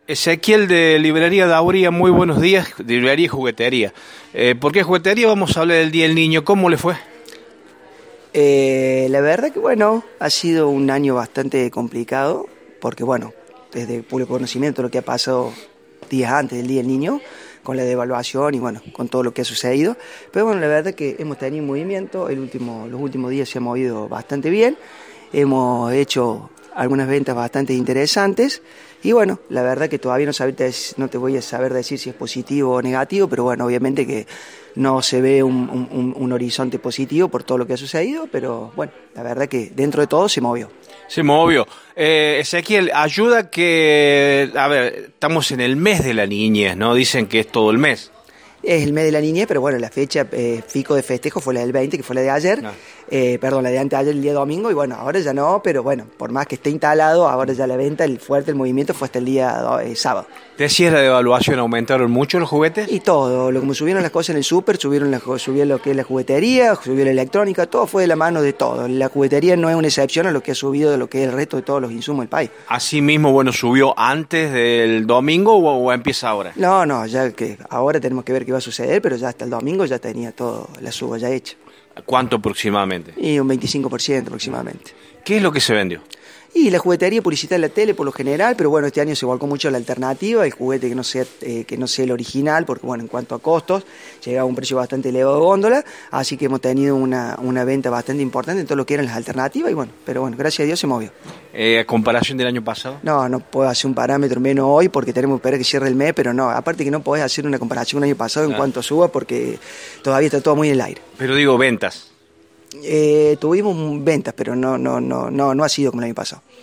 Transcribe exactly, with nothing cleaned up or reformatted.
Ezequiel de Librería Dauría, muy buenos días, de Librería y Juguetería. Eh, ¿Por qué Juguetería? Vamos a hablar del Día del Niño. ¿Cómo le fue? Eh, la verdad que bueno, ha sido un año bastante complicado, porque bueno, desde público conocimiento lo que ha pasado días antes del Día del Niño, con la devaluación y bueno, con todo lo que ha sucedido. Pero bueno, la verdad que hemos tenido movimiento, el último, los últimos días se ha movido bastante bien, hemos hecho algunas ventas bastante interesantes y bueno, la verdad que todavía no, sabe, no te voy a saber decir si es positivo o negativo, pero bueno, obviamente que no se ve un, un, un horizonte positivo por todo lo que ha sucedido, pero bueno, la verdad que dentro de todo se movió. Se movió. Eh, Ezequiel, ayuda que, a ver, estamos en el mes de la niñez, ¿no? Dicen que es todo el mes. Es el mes de la niñez, pero bueno, la fecha eh, fijo de festejo fue la del veinte, que fue la de ayer, no. eh, perdón, la de anteayer, el día domingo, y bueno, ahora ya no, pero bueno, por más que esté instalado, ahora ya la venta, el fuerte, el movimiento fue hasta el día eh, sábado. ¿Decías la devaluación, aumentaron mucho los juguetes? Y todo, lo como subieron las cosas en el súper, subieron la, subió lo que es la juguetería, subió la electrónica, todo fue de la mano de todo. La juguetería no es una excepción a lo que ha subido de lo que es el resto de todos los insumos del país. Así mismo, bueno, ¿subió antes del domingo o, o empieza ahora? No, no, ya que ahora tenemos que ver qué va a suceder, pero ya hasta el domingo ya tenía todo la suba ya hecha. ¿Cuánto aproximadamente? Y un veinticinco por ciento aproximadamente. ¿Qué es lo que se vendió? Y la juguetería publicitada en la tele por lo general, pero bueno, este año se volcó mucho a la alternativa, el juguete que no sea eh, que no sea el original, porque bueno, en cuanto a costos, llegaba a un precio bastante elevado de góndola, así que hemos tenido una, una venta bastante importante en todo lo que eran las alternativas, y bueno, pero bueno, gracias a Dios se movió. Eh, ¿A comparación del año pasado? No, no puedo hacer un parámetro menos hoy, porque tenemos que esperar que cierre el mes, pero no, aparte que no podés hacer una comparación con el año pasado en ah. cuanto suba, porque todavía está todo muy en el aire. Pero digo, ventas. Eh, tuvimos ventas, pero no, no, no, no, no ha sido como el año pasado.